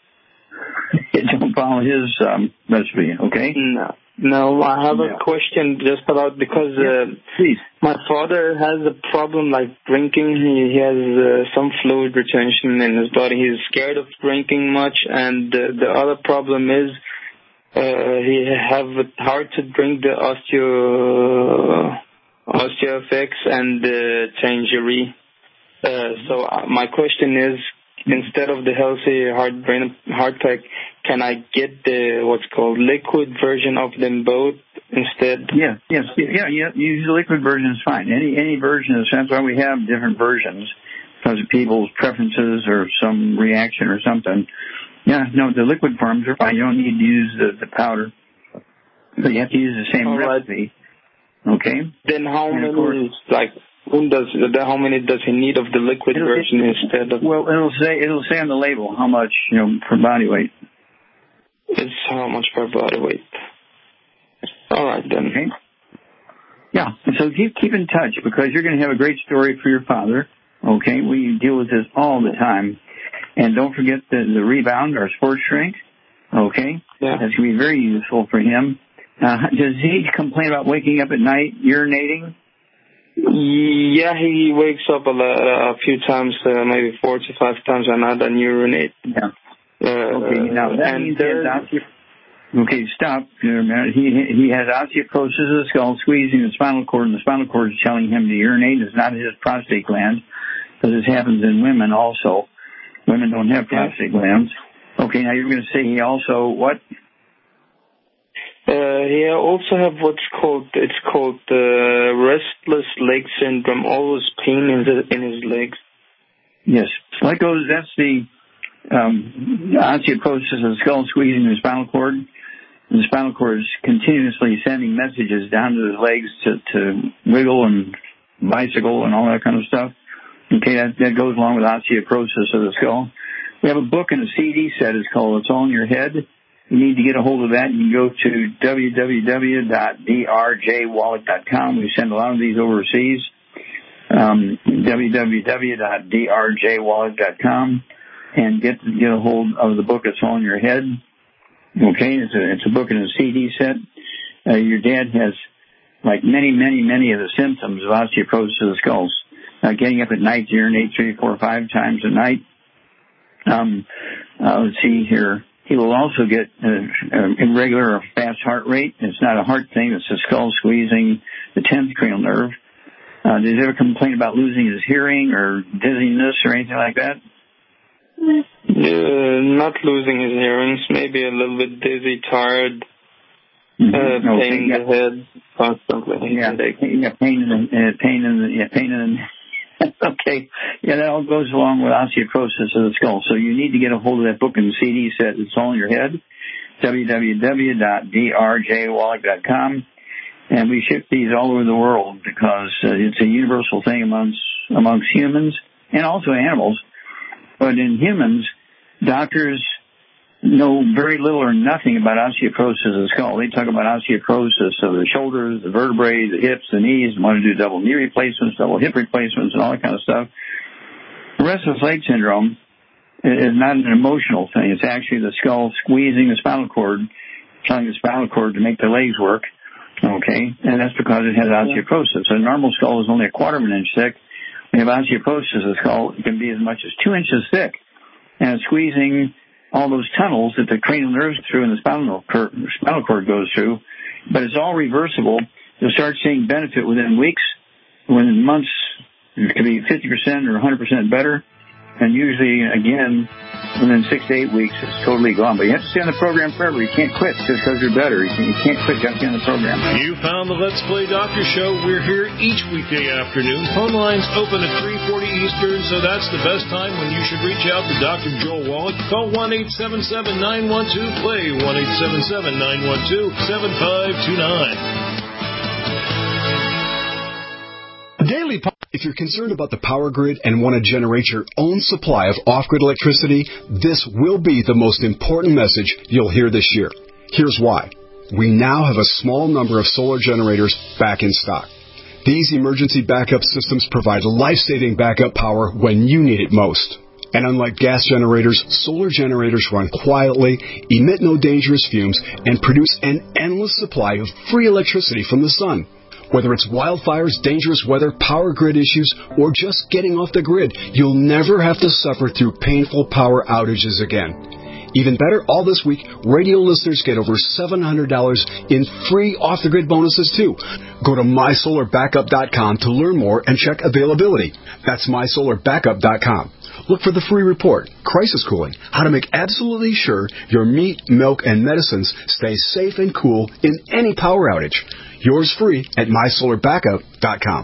don't follow his um, recipe, okay? No. No, I have yeah. a question just about, because uh, Please. my father has a problem like drinking. He, he has uh, some fluid retention in his body. He's scared of drinking much, and uh, the other problem is uh, he have it hard to drink the osteo OsteoFX and the Tangerine. Uh, so uh, my question is, instead of the healthy hard brain hard pack, can I get the what's called liquid version of them both instead? Yeah, yes, yeah, yeah. Use the liquid version is fine. Any any version is that's why we have different versions, because of people's preferences or some reaction or something. Yeah, no, the liquid forms are fine. You don't need to use the, the powder, but you have to use the same All recipe. Right. Okay. Then how and many like? Who does how many does he need of the liquid it'll, version instead of? Well, it'll say it'll say on the label how much, you know, per body weight. It's how much per body weight. All right then. Okay. Yeah. So keep keep in touch, because you're going to have a great story for your father. Okay. We deal with this all the time, and don't forget the the Rebound, our sports drink. Okay. Yeah. That's going to be very useful for him. Uh, does he complain about waking up at night urinating? Yeah, he wakes up a, lot, uh, a few times, uh, maybe four to five times a night and urinate. Yeah. Uh, okay, now that means he has osteo- Okay, stop. He he has osteoporosis of the skull, squeezing the spinal cord, and the spinal cord is telling him to urinate. It's not his prostate gland, because this happens in women also. Women don't have prostate glands. Okay, now you're going to say he also what? Uh, he also have what's called, it's called uh, restless leg syndrome, always pain in, the, in his legs. Yes. So that goes, that's the um, osteoporosis of the skull squeezing the spinal cord. And the spinal cord is continuously sending messages down to his legs to, to wiggle and bicycle and all that kind of stuff. Okay, that, that goes along with osteoporosis of the skull. We have a book and a C D set. It's called It's All in Your Head. You need to get a hold of that. You can go to w w w dot d r j wallach dot com. We send a lot of these overseas. Um, w w w dot d r j wallach dot com, and get get a hold of the book It's All in Your Head. Okay, it's a it's a book and a C D set. Uh, your dad has like many, many, many of the symptoms of osteoporosis of the skulls. Uh, getting up at night to urinate three, four, five times a night. Um, uh, let's see here. He will also get uh, irregular or fast heart rate. It's not a heart thing. It's a skull squeezing the tenth cranial nerve. Uh, does he ever complain about losing his hearing or dizziness or anything like that? Uh, not losing his hearings. Maybe a little bit dizzy, tired, mm-hmm. uh, okay. pain in yeah. the head constantly. Yeah, yeah pain in the uh, pain in the yeah, pain in the. Okay. Yeah, that all goes along with osteoporosis of the skull. So you need to get a hold of that book and C D set. It's All in Your Head. w w w dot d r j wallach dot com. And we ship these all over the world because uh, it's a universal thing amongst, amongst humans and also animals. But in humans, doctors know very little or nothing about osteoporosis of the skull. They talk about osteoporosis of the shoulders, the vertebrae, the hips, the knees, and want to do double knee replacements, double hip replacements, and all that kind of stuff. Restless leg syndrome is not an emotional thing. It's actually the skull squeezing the spinal cord, telling the spinal cord to make the legs work, okay? And that's because it has osteoporosis. A normal skull is only a quarter of an inch thick, They have osteoporosis, it's called. It can be as much as two inches thick, and it's squeezing all those tunnels that the cranial nerves through and the spinal cord, spinal cord goes through. But it's all reversible. You'll start seeing benefit within weeks, within months. It could be fifty percent or one hundred percent better. And usually, again, within six to eight weeks, it's totally gone. But you have to stay on the program forever. You can't quit just because you're better. You can't, you can't quit just on the program. You found the Let's Play Doctor Show. We're here each weekday afternoon. Phone lines open at three forty Eastern, so that's the best time when you should reach out to Doctor Joel Wallach. Call one eight seven seven, nine one two, play, one eight seven seven, nine one two, seven five two nine. Daily po- If you're concerned about the power grid and want to generate your own supply of off-grid electricity, this will be the most important message you'll hear this year. Here's why. We now have a small number of solar generators back in stock. These emergency backup systems provide life-saving backup power when you need it most. And unlike gas generators, solar generators run quietly, emit no dangerous fumes, and produce an endless supply of free electricity from the sun. Whether it's wildfires, dangerous weather, power grid issues, or just getting off the grid, you'll never have to suffer through painful power outages again. Even better, all this week, radio listeners get over seven hundred dollars in free off-the-grid bonuses, too. Go to my solar backup dot com to learn more and check availability. That's my solar backup dot com. Look for the free report, Crisis Cooling, how to make absolutely sure your meat, milk, and medicines stay safe and cool in any power outage. Yours free at my solar backup dot com.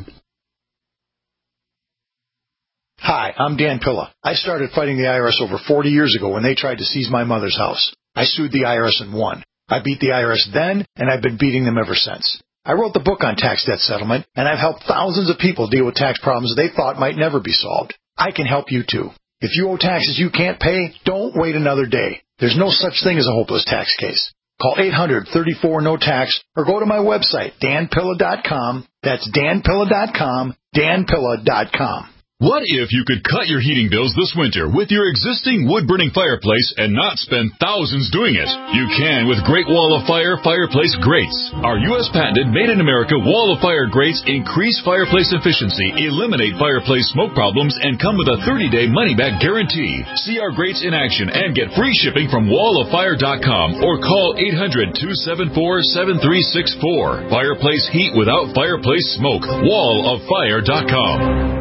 Hi, I'm Dan Pilla. I started fighting the I R S over forty years ago when they tried to seize my mother's house. I sued the I R S and won. I beat the I R S then, and I've been beating them ever since. I wrote the book on tax debt settlement, and I've helped thousands of people deal with tax problems they thought might never be solved. I can help you, too. If you owe taxes you can't pay, don't wait another day. There's no such thing as a hopeless tax case. Call eight hundred, thirty-four, no tax or go to my website, dan pilla dot com. That's dan pilla dot com, dan pilla dot com. What if you could cut your heating bills this winter with your existing wood-burning fireplace and not spend thousands doing it? You can with Great Wall of Fire Fireplace Grates. Our U S patented made-in-America Wall of Fire grates increase fireplace efficiency, eliminate fireplace smoke problems, and come with a thirty-day money-back guarantee. See our grates in action and get free shipping from wall of fire dot com or call eight hundred, two seven four, seven three six four. Fireplace heat without fireplace smoke. wall of fire dot com.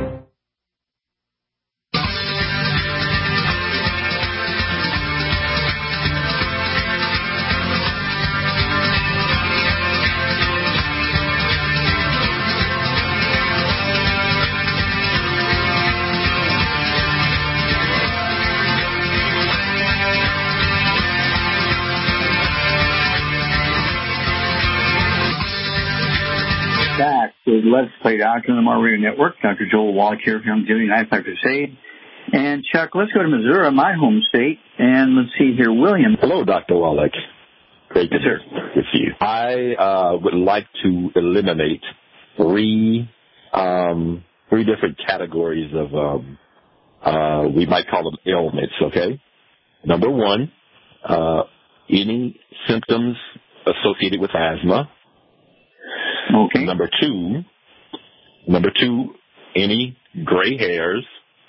Back with Let's Play Doctor on the Mar Radio Network. Doctor Joel Wallach here from Daily Nighttime Crusade. And Chuck, let's go to Missouri, my home state, and let's see here, William. Hello, Doctor Wallach. Great to yes, be with you. I uh, would like to eliminate three um, three different categories of um, uh, we might call them ailments. Okay, number one, uh, any symptoms associated with asthma. Okay. Number two, number two, any gray hairs.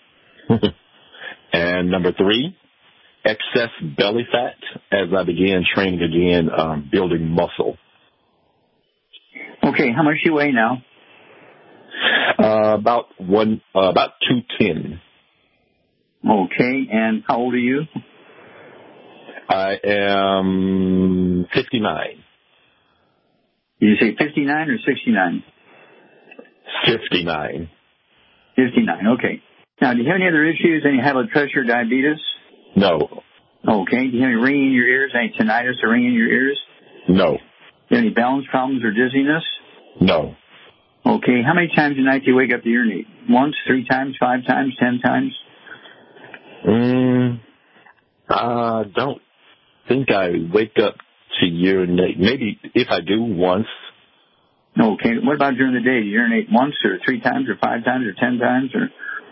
And number three, excess belly fat as I began training again, um, building muscle. Okay, how much do you weigh now? Uh, about one, uh, about two ten. Okay, and how old are you? I am fifty-nine. Did you say fifty-nine or sixty-nine? fifty-nine. fifty-nine, okay. Now, do you have any other issues? Any high blood pressure, diabetes? No. Okay. Do you have any ringing in your ears? Any tinnitus or ringing in your ears? No. Do you have any balance problems or dizziness? No. Okay. How many times a night do you wake up to urinate? Once, three times, five times, ten times? Mm, I don't think I wake up to urinate. Maybe if I do, once. Okay. What about during the day? Do you urinate once or three times or five times or ten times or?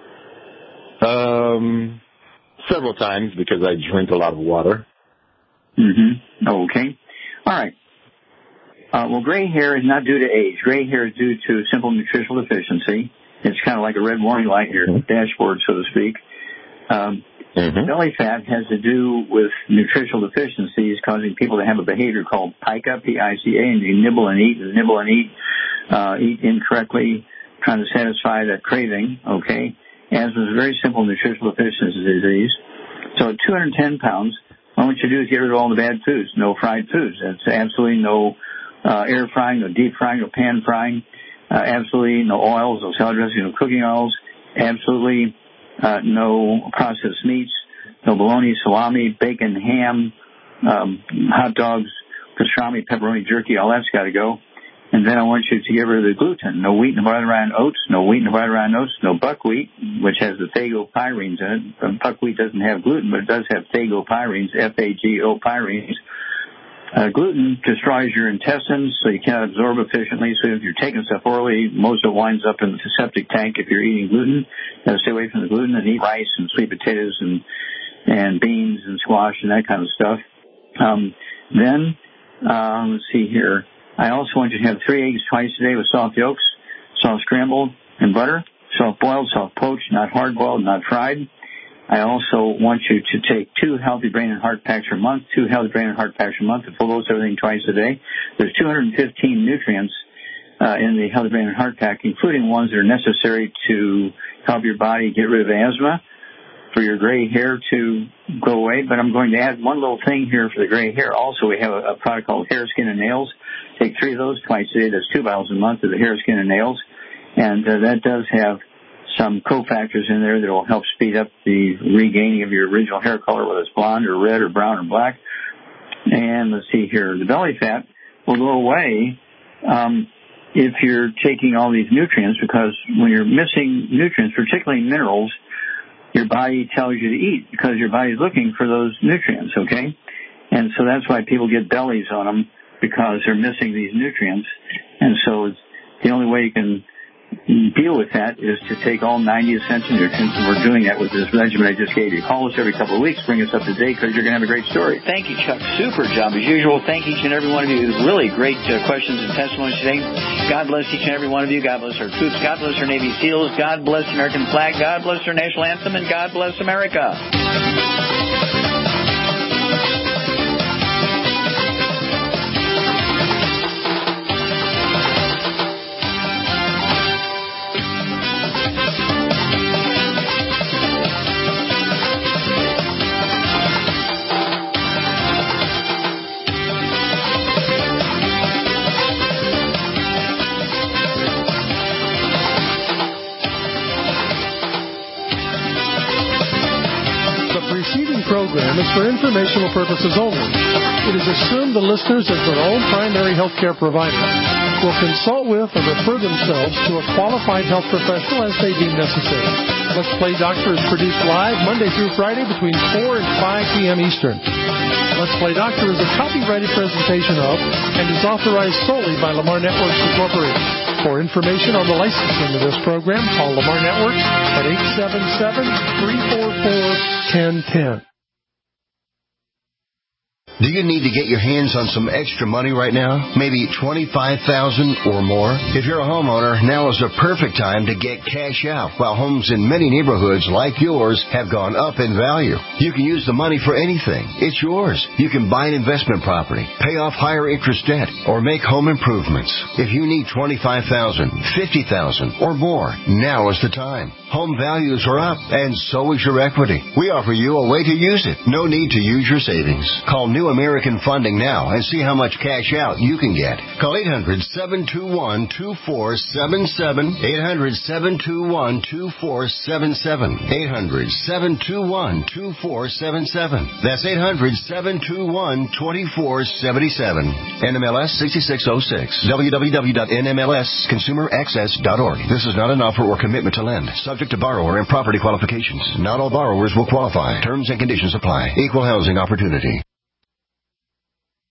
Um, several times because I drink a lot of water. Mm-hmm. Okay. All right. Uh, well, gray hair is not due to age. Gray hair is due to simple nutritional deficiency. It's kind of like a red warning light in your dashboard, so to speak. Um, mm-hmm. Belly fat has to do with nutritional deficiencies causing people to have a behavior called pica, P I C A, and you nibble and eat, and nibble and eat, uh, eat incorrectly, trying to satisfy that craving, okay? Asthma is a very simple nutritional deficiency disease. So at two hundred ten pounds, what I want you to do is get rid of all the bad foods, no fried foods. That's absolutely no uh, air frying, no deep frying, no pan frying, uh, absolutely no oils, no salad dressing, no cooking oils, absolutely uh, no processed meats, no bologna, salami, bacon, ham, um, hot dogs, pastrami, pepperoni, jerky, all that's got to go. And then I want you to get rid of the gluten. No wheat and white rye oats, no wheat and white rye oats, no buckwheat, which has the phagopyrenes in it. Buckwheat doesn't have gluten, but it does have phagopyrenes, F A G O pyrenes. Uh, gluten destroys your intestines, so you cannot absorb efficiently. So if you're taking stuff orally, most of it winds up in the septic tank if you're eating gluten. You gotta stay away from the gluten and eat rice and sweet potatoes and, and beans and squash and that kind of stuff. Um, then, uh, let's see here. I also want you to have three eggs twice a day with soft yolks, soft scrambled, and butter, soft boiled, soft poached, not hard boiled, not fried. I also want you to take two healthy brain and heart packs per month, two healthy brain and heart packs per month, and full dose everything twice a day. There's two hundred fifteen nutrients uh, in the healthy brain and heart pack, including ones that are necessary to help your body get rid of asthma, for your gray hair to go away. But I'm going to add one little thing here for the gray hair. Also, we have a, a product called Hair, Skin, and Nails. Take three of those twice a day. That's two bottles a month of the Hair, Skin, and Nails. And uh, that does have some cofactors in there that will help speed up the regaining of your original hair color, whether it's blonde or red or brown or black. And let's see here. The belly fat will go away um, if you're taking all these nutrients, because when you're missing nutrients, particularly minerals, your body tells you to eat because your body's looking for those nutrients, okay? And so that's why people get bellies on them, because they're missing these nutrients. And so it's the only way you can deal with that is to take all ninety essential nutrients, and we're doing that with this regimen I just gave you. Call us every couple of weeks, bring us up to date, because you're going to have a great story. Thank you, Chuck. Super job as usual. Thank each and every one of you. Really great uh, questions and testimonies today. God bless each and every one of you. God bless our troops. God bless our Navy SEALs. God bless the American flag. God bless our national anthem. And God bless America. Program is for informational purposes only. It is assumed the listeners, as their own primary health care provider, will consult with or refer themselves to a qualified health professional as they deem necessary. Let's Play Doctor is produced live Monday through Friday between four and five p.m. Eastern. Let's Play Doctor is a copyrighted presentation of and is authorized solely by Lamar Networks Incorporated. For information on the licensing of this program, call Lamar Networks at eight seven seven, three four four, one zero one zero. Do you need to get your hands on some extra money right now? Maybe twenty-five thousand dollars or more? If you're a homeowner, now is the perfect time to get cash out, while homes in many neighborhoods like yours have gone up in value. You can use the money for anything. It's yours. You can buy an investment property, pay off higher interest debt, or make home improvements. If you need twenty-five thousand dollars, fifty thousand dollars or more, now is the time. Home values are up, and so is your equity. We offer you a way to use it. No need to use your savings. Call New American Funding now and see how much cash out you can get. Call eight hundred, seven two one, two four seven seven, eight hundred, seven two one, two four seven seven, eight hundred, seven two one, two four seven seven. That's eight hundred, seven two one, two four seven seven. N M L S six six zero six. w w w dot n m l s consumer access dot org. This is not an offer or commitment to lend. Subject to borrower and property qualifications. Not all borrowers will qualify. Terms and conditions apply. Equal housing opportunity.